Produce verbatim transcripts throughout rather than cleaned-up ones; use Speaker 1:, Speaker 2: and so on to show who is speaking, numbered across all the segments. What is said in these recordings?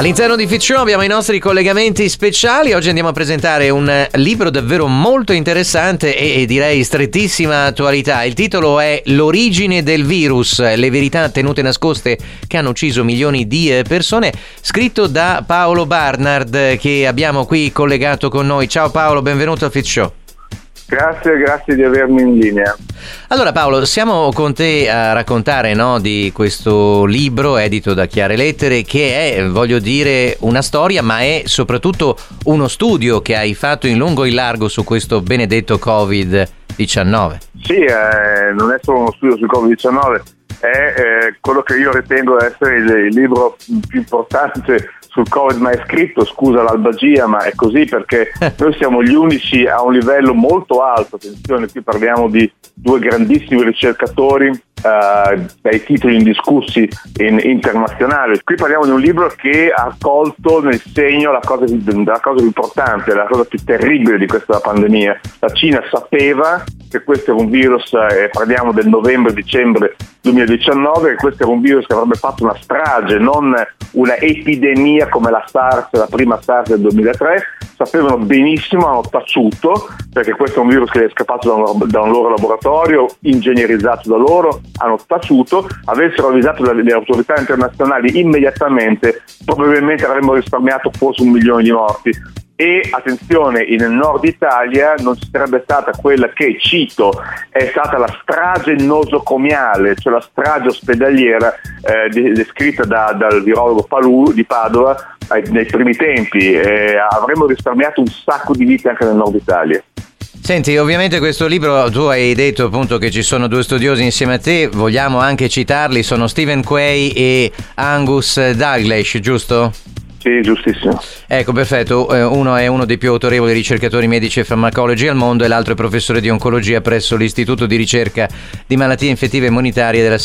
Speaker 1: All'interno di Fit Show abbiamo i nostri collegamenti speciali. Oggi andiamo a presentare un libro davvero molto interessante e, e direi strettissima attualità. Il titolo è L'origine del virus, le verità tenute nascoste che hanno ucciso milioni di persone, scritto da Paolo Barnard, che abbiamo qui collegato con noi. Ciao Paolo, benvenuto al Fit Show.
Speaker 2: Grazie, grazie di avermi in linea.
Speaker 1: Allora Paolo, siamo con te a raccontare, no, di questo libro edito da Chiare Lettere, che è, voglio dire, una storia, ma è soprattutto uno studio che hai fatto in lungo e in largo su questo benedetto covid diciannove.
Speaker 2: Sì, eh, non è solo uno studio sul covid diciannove, è eh, quello che io ritengo essere il, il libro più importante sul Covid mai scritto, scusa l'albagia, ma è così perché noi siamo gli unici a un livello molto alto. Attenzione, qui parliamo di due grandissimi ricercatori uh, dai titoli indiscussi in internazionale. Qui parliamo di un libro che ha colto nel segno la cosa, la cosa più importante, la cosa più terribile di questa pandemia. La Cina sapeva che questo era un virus, eh, parliamo del novembre-dicembre duemiladiciannove, che questo era un virus che avrebbe fatto una strage, non una epidemia come la SARS, la prima SARS del duemilatré. Sapevano benissimo, hanno taciuto, perché questo è un virus che è scappato da un, da un loro laboratorio, ingegnerizzato da loro, hanno taciuto. Avessero avvisato le, le autorità internazionali immediatamente, probabilmente avremmo risparmiato forse un milione di morti. E attenzione, nel nord Italia non ci sarebbe stata quella che, cito, è stata la strage nosocomiale, cioè la strage ospedaliera eh, descritta da, dal virologo Palù di Padova eh, nei primi tempi. Eh, avremmo risparmiato un sacco di vite anche nel nord Italia.
Speaker 1: Senti, ovviamente questo libro, tu hai detto appunto che ci sono due studiosi insieme a te, vogliamo anche citarli, sono Stephen Quay e Angus Dalgleish, giusto?
Speaker 2: Sì, giustissimo.
Speaker 1: Ecco, perfetto. Uno è uno dei più autorevoli ricercatori medici e farmacologi al mondo e l'altro è professore di oncologia presso l'Istituto di ricerca di malattie infettive e immunitarie della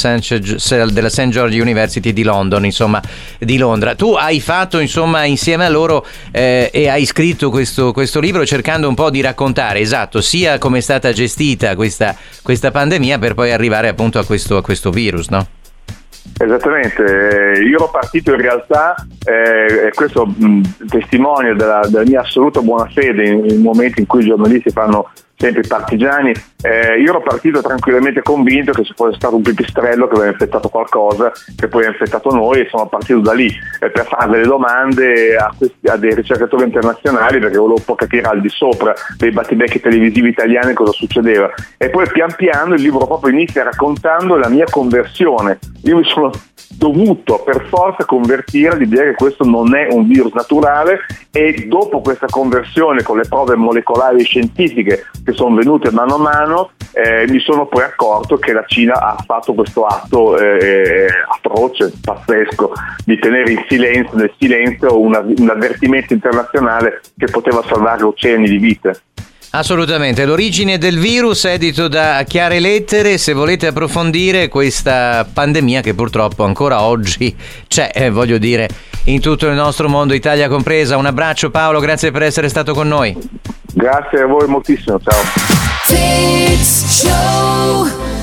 Speaker 1: Saint George University di London, insomma, di Londra. Tu hai fatto, insomma, insieme a loro eh, e hai scritto questo, questo libro cercando un po' di raccontare, esatto, sia come è stata gestita questa, questa pandemia per poi arrivare appunto a questo, a questo virus, no?
Speaker 2: Esattamente, io ero partito in realtà, eh, e questo mh, testimonia della, della mia assoluta buona fede in, in momenti in cui i giornalisti fanno sempre i partigiani. Eh, io ero partito tranquillamente convinto che ci fosse stato un pipistrello che aveva infettato qualcosa, che poi ha infettato noi, e sono partito da lì eh, per fare delle domande a, questi, a dei ricercatori internazionali, perché volevo un po' capire al di sopra dei battibecchi televisivi italiani cosa succedeva. E poi pian piano il libro proprio inizia raccontando la mia conversione. Io mi sono dovuto per forza convertire all'idea che questo non è un virus naturale, e dopo questa conversione con le prove molecolari scientifiche che sono venute mano a mano eh, mi sono poi accorto che la Cina ha fatto questo atto eh, atroce, pazzesco, di tenere in silenzio, nel silenzio una, un avvertimento internazionale che poteva salvare oceani di vite.
Speaker 1: Assolutamente, l'origine del virus, edito da Chiare Lettere. Se volete approfondire questa pandemia che purtroppo ancora oggi c'è, eh, voglio dire, in tutto il nostro mondo, Italia compresa. Un abbraccio Paolo, grazie per essere stato con noi.
Speaker 2: Grazie a voi moltissimo, ciao.